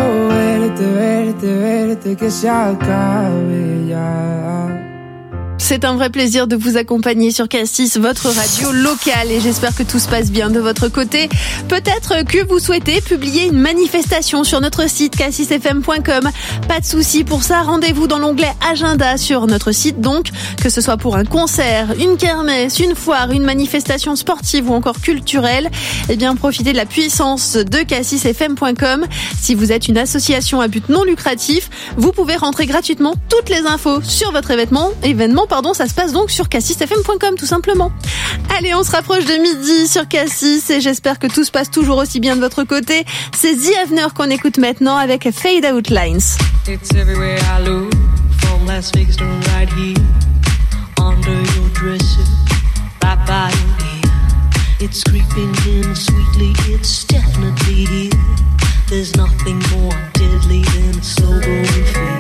verte, que se acabe ya. C'est un vrai plaisir de vous accompagner sur Cassis, votre radio locale, et j'espère que tout se passe bien de votre côté. Peut-être que vous souhaitez publier une manifestation sur notre site cassisfm.com. Pas de souci pour ça, rendez-vous dans l'onglet agenda sur notre site donc, que ce soit pour un concert, une kermesse, une foire, une manifestation sportive ou encore culturelle. Eh bien, profitez de la puissance de cassisfm.com. Si vous êtes une association à but non lucratif, vous pouvez rentrer gratuitement toutes les infos sur votre événement, ça se passe donc sur cassisfm.com tout simplement. Allez, on se rapproche de midi sur Cassis et j'espère que tout se passe toujours aussi bien de votre côté. C'est The Avener qu'on écoute maintenant avec Fade Out Lines. It's everywhere I look, from Las Vegas to right here, under your dresser, right by your ear. It's creeping in sweetly, it's definitely here. There's nothing more deadly than a slow growing fear.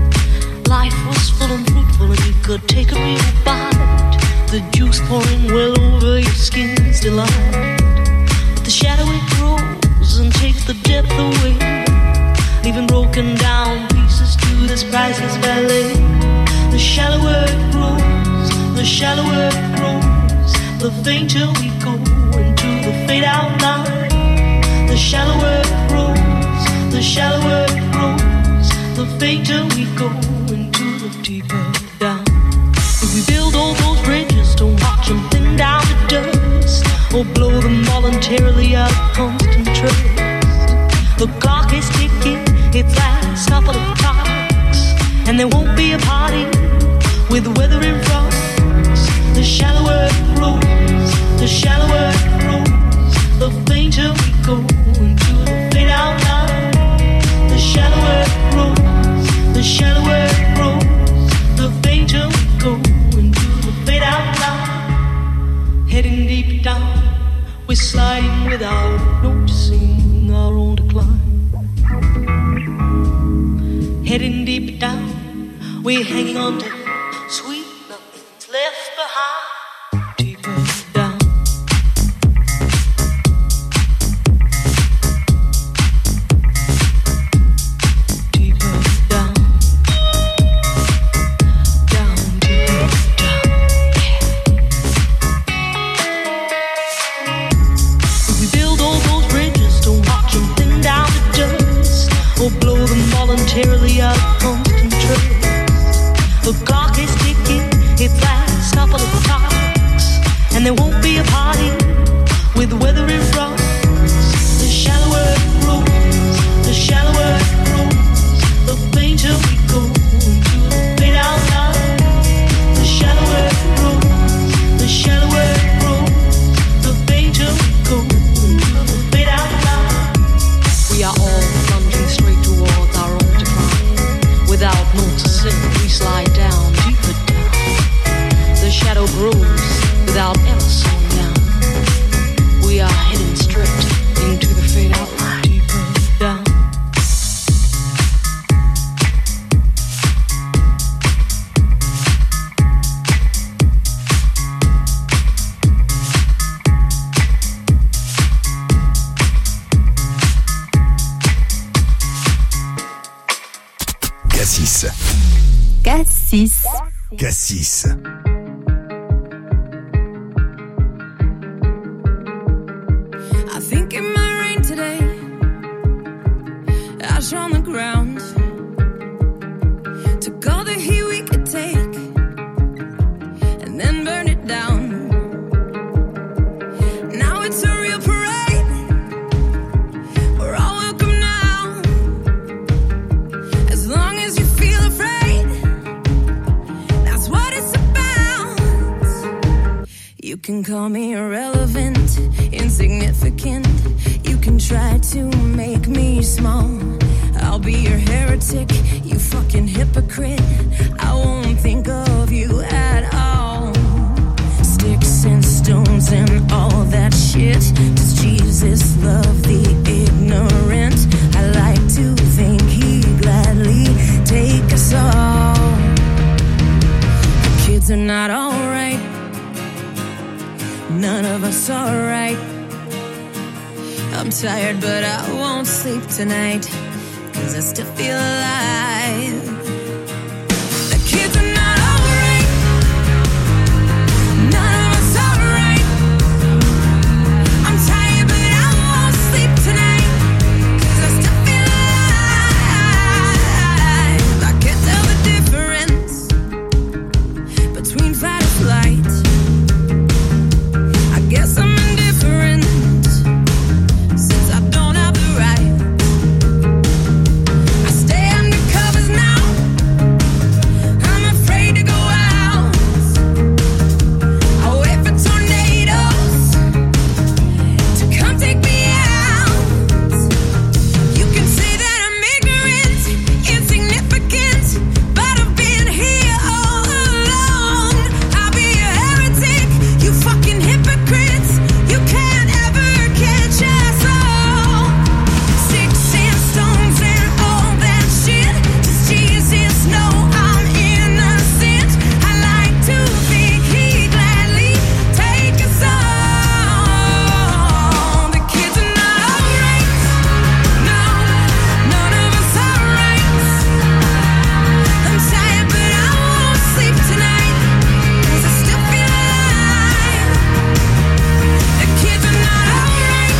Life was full and fruitful and you could take a real bite. The juice pouring well over your skin's delight. But the shadow it grows and takes the depth away, leaving broken down pieces to this priceless ballet. The shallower it grows, the shallower it grows, the fainter we go into the fade out line. The shallower it grows, the shallower it grows, the fainter we go into the deeper down. If we build all those bridges, don't watch them thin down to dust, or blow them voluntarily out of constant trust. The clock is ticking, its last couple of clocks, and there won't be a party with the weather in front. The shallower it grows, the shallower it grows, the fainter we go into the fade out line. The shallower it grows, the shallower it grows, the fainter we go. We're sliding without noticing our own decline. Heading deep down, we're hanging on to sweet nothing's left behind. Voluntarily out of constant trust. The clock is ticking, its last couple of clocks, and there won't be a party with the weather in front. The shallower it grows, the shallower it grows, the fainter we go into the fade out line. The shallower it grows, the shallower it grows, the fainter we go into the fade out line. We are all plunging straight towards our own decline. Without noticing, we slide down, deeper down. The shadow grows without ever slowing down. We are heading straight into the fade out line. Deeper down. Cassis. Cassis. Cassis. I think it might rain today. Ash on the ground. Took all the heat we could take and then burn it down. Now it's a real parade. We're all welcome now. As long as you feel afraid, that's what it's about. You can call me irrelevant, insignificant. You can try to make me small. I'll be your heretic, you fucking hypocrite. I won't think of you at all. Sticks and stones and all that shit. Does Jesus love the ignorant? I like to think he'd gladly take us all. The kids are not alright. None of us are right. I'm tired, but I won't sleep tonight, 'cause I still feel alive. The kids are not alright. None of us are right. I'm tired, but I won't sleep tonight, 'cause I still feel alive. I can't tell the difference between fight or flight. I guess I'm indifferent, since I don't have the right. I stay undercovers now. I'm afraid to go out. I wait for tornadoes to come take me out. You can say that I'm ignorant, insignificant, but I've been here all along. I'll be a heretic, you fucking hypocrites. You can't ever catch us all. Sticks and stones and all that shit. Does Jesus know I'm innocent? I like to think he'd gladly take us all. The kids are not alright. No, none of us are right. I'm tired, but I won't sleep tonight, 'cause I still feel alive. The kids are not alright.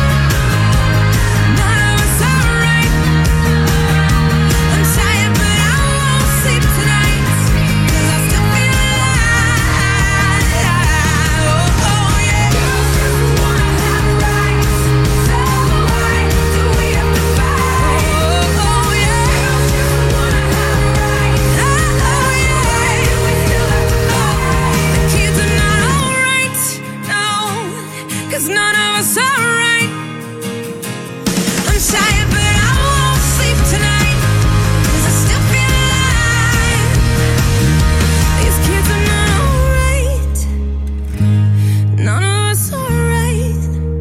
None of us are right. I'm tired, but I won't sleep tonight, 'cause I still feel alive. Oh, yeah. Wanna have rights. So why do we have to fight? Oh, yeah. Wanna have rights. Oh, yeah. We still have to fight. The kids are not alright. No, 'cause none of us are right. I'm tired, but I won't sleep tonight, 'cause I still feel alive. These kids are not alright. None of us are right.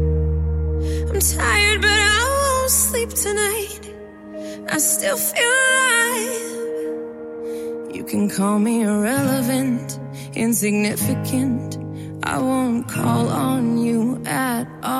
I still feel alive. You can call me irrelevant, insignificant. I won't call on you at all.